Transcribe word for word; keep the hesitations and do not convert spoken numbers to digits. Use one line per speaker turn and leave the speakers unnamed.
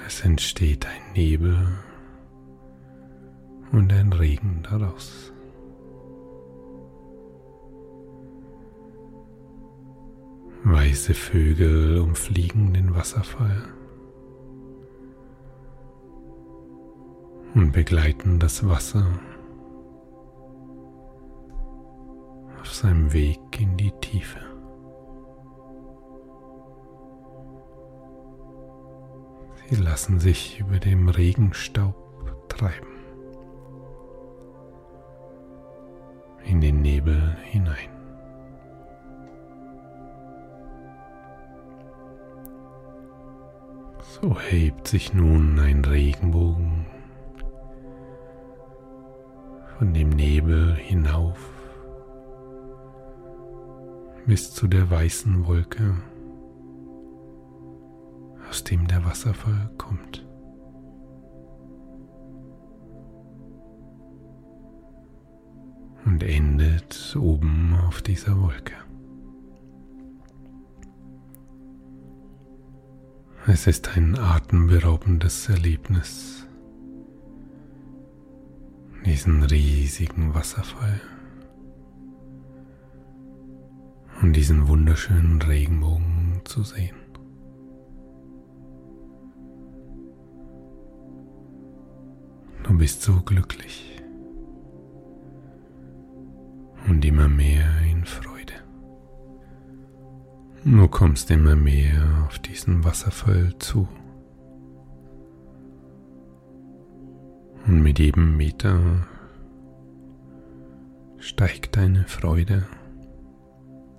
Es entsteht ein Nebel und ein Regen daraus. Weiße Vögel umfliegen den Wasserfall und begleiten das Wasser auf seinem Weg in die Tiefe. Sie lassen sich über dem Regenstaub treiben, in den Nebel hinein. So hebt sich nun ein Regenbogen von dem Nebel hinauf bis zu der weißen Wolke, aus dem der Wasserfall kommt. Und endet oben auf dieser Wolke. Es ist ein atemberaubendes Erlebnis, diesen riesigen Wasserfall und diesen wunderschönen Regenbogen zu sehen. Du bist so glücklich und immer mehr in Freude. Du kommst immer mehr auf diesen Wasserfall zu. Und mit jedem Meter steigt deine Freude